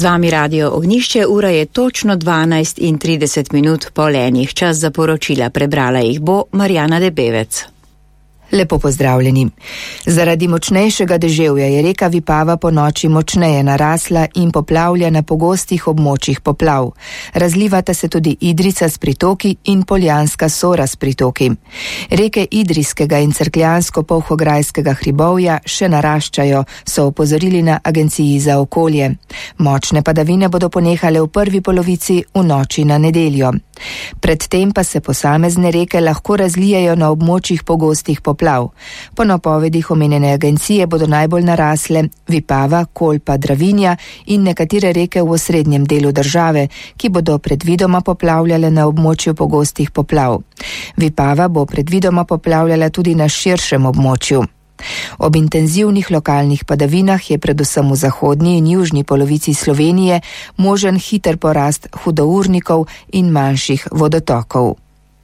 Z vami Radio Ognjišče, ura je točno 12:30 po enih. Čas za poročila prebrala jih bo Marjana Debevec. Lepo pozdravljeni. Zaradi močnejšega deževja je reka Vipava po noči močneje narasla in poplavlja na pogostih območjih poplav. Razlivata se tudi Idrica s pritoki in Poljanska Sora s pritoki. Reke Idrijskega in Cerkljansko-Polhograjskega hribovja še naraščajo, so opozorili na Agenciji za okolje. Močne padavine bodo ponehale v prvi polovici v noči na nedeljo. Predtem pa se posamezne reke lahko razlijajo na območjih pogostih poplav. Po napovedih omenjene agencije bodo najbolj narasle Vipava, Kolpa, Dravinja in nekatere reke v osrednjem delu države, ki bodo predvidoma poplavljale na območju pogostih poplav. Vipava bo predvidoma poplavljala tudi na širšem območju. Ob intenzivnih lokalnih padavinah je predvsem v zahodnji in južni polovici Slovenije možen hiter porast hudournikov in manjših vodotokov.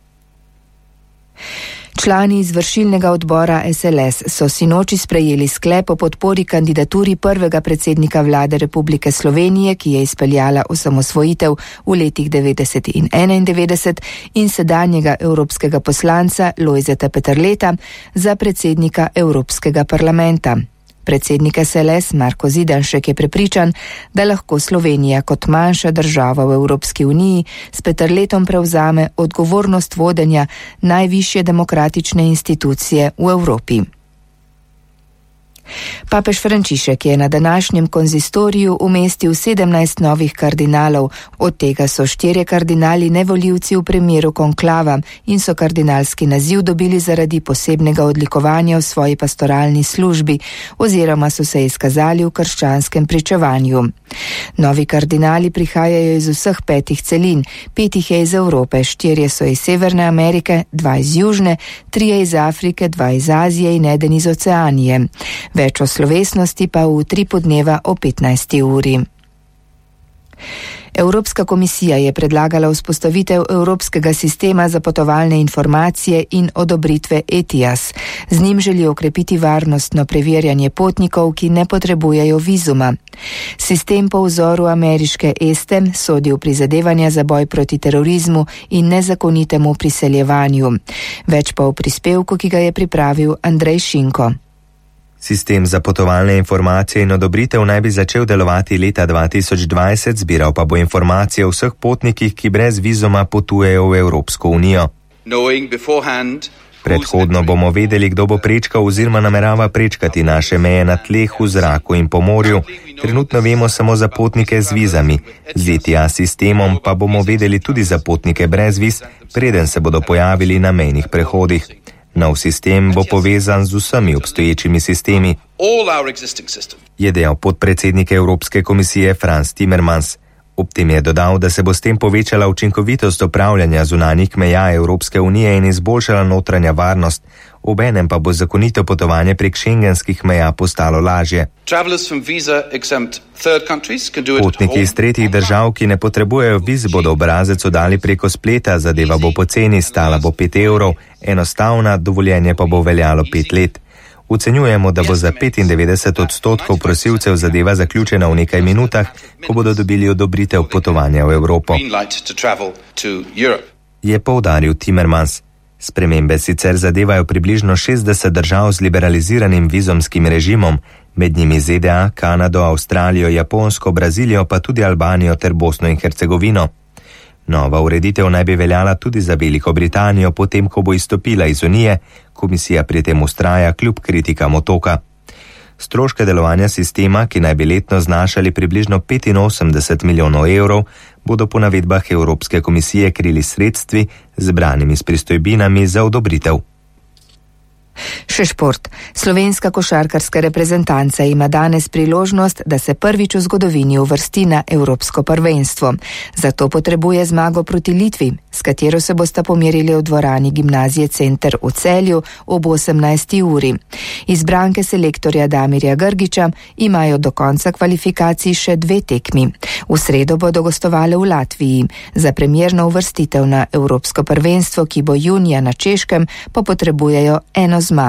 Člani izvršilnega odbora SLS so sinoči sprejeli sklep o podpori kandidaturi prvega predsednika vlade Republike Slovenije, ki je izpeljala osamosvojitev v letih 90 in 91 in sedanjega evropskega poslanca Lojzeta Peterleta za predsednika Evropskega parlamenta. Predsednik SLS Marko Zidanšek je prepričan, da lahko Slovenija kot manjša država v Evropski uniji s Peterletom prevzame odgovornost vodenja najvišje demokratične institucije v Evropi. Papež Frančišek je na današnjem konzistoriju umestil 17 novih kardinalov, od tega so 4 kardinali nevoljivci v primeru konklava in so kardinalski naziv dobili zaradi posebnega odlikovanja v svoji pastoralni službi oziroma so se izkazali v krščanskem pričevanju. Novi kardinali prihajajo iz vseh 5 celin, 5 jih je iz Evrope, 4 so iz Severne Amerike, 2 iz Južne, 3 iz Afrike, 2 iz Azije in 1 iz Oceanije. Več o slovesnosti pa v 3 podneva o 15. uri. Evropska komisija je predlagala vzpostavitev Evropskega sistema za potovalne informacije in odobritve ETIAS. Z njim želi okrepiti varnostno preverjanje potnikov, ki ne potrebujejo vizuma. Sistem po vzoru ameriške ESTE sodi v prizadevanja za boj proti terorizmu in nezakonitemu priseljevanju. Več pa v prispevku, ki ga je pripravil Andrej Šinko. Sistem za potovalne informacije in odobritev naj bi začel delovati leta 2020, zbiral pa bo informacije o vseh potnikih, ki brez vizuma potujejo v Evropsko unijo. Predhodno bomo vedeli, kdo bo prečkal oziroma namerava prečkati naše meje na tleh, v zraku in po morju. Trenutno vemo samo za potnike z vizami. Z ETIAS sistemom pa bomo vedeli tudi za potnike brez viz, preden se bodo pojavili na mejnih prehodih. Nov sistem bo povezan z vsemi obstoječimi sistemi, je dejal podpredsednik Evropske komisije Frans Timmermans. Ob tem je dodal, da se bo s tem povečala učinkovitost upravljanja zunanjih meja Evropske unije in izboljšala notranja varnost, obenem pa bo zakonito potovanje prek šengenskih meja postalo lažje. Potniki iz tretjih držav, ki ne potrebujejo viz, bodo obrazec oddali preko spleta, zadeva bo poceni, stala bo 5 evrov, enostavna, dovoljenje pa bo veljalo 5 let. Ocenjujemo, da bo za 95% prosilcev zadeva zaključena v nekaj minutah, ko bodo dobili odobritev potovanja v Evropo, je poudaril Timmermans. Spremembe sicer zadevajo približno 60 držav z liberaliziranim vizumskim režimom, med njimi ZDA, Kanado, Avstralijo, Japonsko, Brazilijo pa tudi Albanijo ter Bosno in Hercegovino. Nova ureditev naj bi veljala tudi za Veliko Britanijo, potem ko bo izstopila iz Unije, komisija pri tem vztraja kljub kritikam otoka. Stroške delovanja sistema, ki naj bi letno znašali približno 85 milijonov evrov, bodo po navedbah Evropske komisije krili sredstvi, zbranimi s pristojbinami za odobritev. Še šport. Slovenska košarkarska reprezentanca ima danes priložnost, da se prvič v zgodovini uvrsti na Evropsko prvenstvo. Zato potrebuje zmago proti Litvi, s katero se bosta pomerili v dvorani Gimnazije Center v Celju ob 18. uri. Izbranke selektorja Damirja Grgiča imajo do konca kvalifikacij še 2 tekmi. V sredo bodo gostovale v Latviji. Za premierno uvrstitev na Evropsko prvenstvo, ki bo junija na Češkem, pa potrebujejo 1 zmago.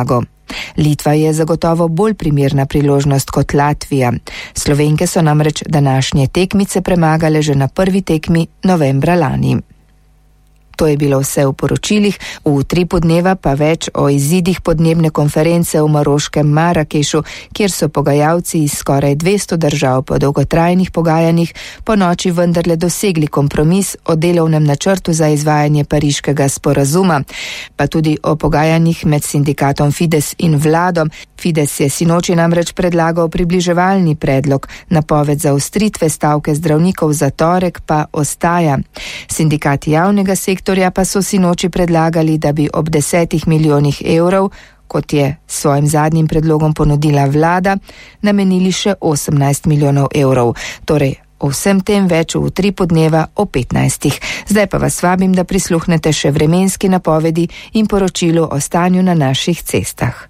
Litva je zagotovo bolj primerna priložnost kot Latvija. Slovenke so namreč današnje tekmice premagale že na prvi tekmi novembra lani. To je bilo vse v poročilih, v Tripu dneva pa več o izidih podnebne konference v maroškem Marakešu, kjer so pogajalci iz skoraj 200 držav po dolgotrajnih pogajanjih po noči vendarle dosegli kompromis o delovnem načrtu za izvajanje pariškega sporazuma, pa tudi o pogajanjih med sindikatom Fides in vlado. Fides je sinoči namreč predlagal približevalni predlog, napoved zaostritve stavke zdravnikov za torek pa ostaja. Sindikati javnega sektorja pa so sinoči predlagali, da bi ob 10 milijonih evrov, kot je s svojim zadnjim predlogom ponudila vlada, namenili še 18 milijonov evrov. Torej, o vsem tem več v Tripu dneva o 15. Zdaj pa vas vabim, da prisluhnete še vremenski napovedi in poročilu o stanju na naših cestah.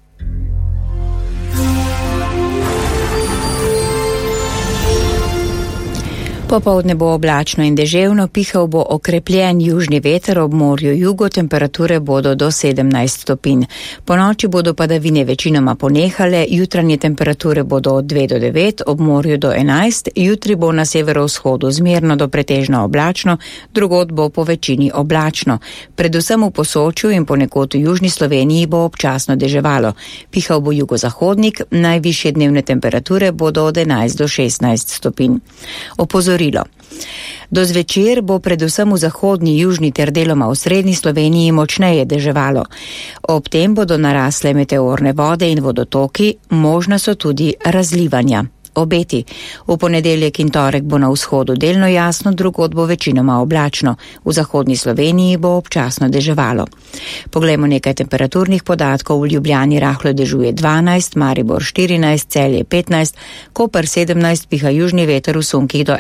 Popoldne bo oblačno in deževno, pihal bo okrepljen južni veter, ob morju jugo temperature bodo do 17 stopinj. Po noči bodo padavine večinoma ponehale, jutranje temperature bodo od 2 do 9, ob morju do 11, jutri bo na severovzhodu zmerno do pretežno oblačno, drugod bo po večini oblačno. Predvsem v Posočju in ponekod v južni Sloveniji bo občasno deževalo. Pihal bo jugozahodnik, najvišje dnevne temperature bodo od 11 do 16 stopinj. Do zvečer bo predvsem v zahodni, južni ter deloma v srednji Sloveniji močneje deževalo. Ob tem bodo narasle meteorne vode in vodotoki, možna so tudi razlivanja. Obeti. V ponedeljek in torek bo na vzhodu delno jasno, drugod bo večinoma oblačno. V zahodni Sloveniji bo občasno deževalo. Poglejmo nekaj temperaturnih podatkov. V Ljubljani rahlo dežuje 12, Maribor 14, Celje 15, Koper 17, piha južni veter v sunkih do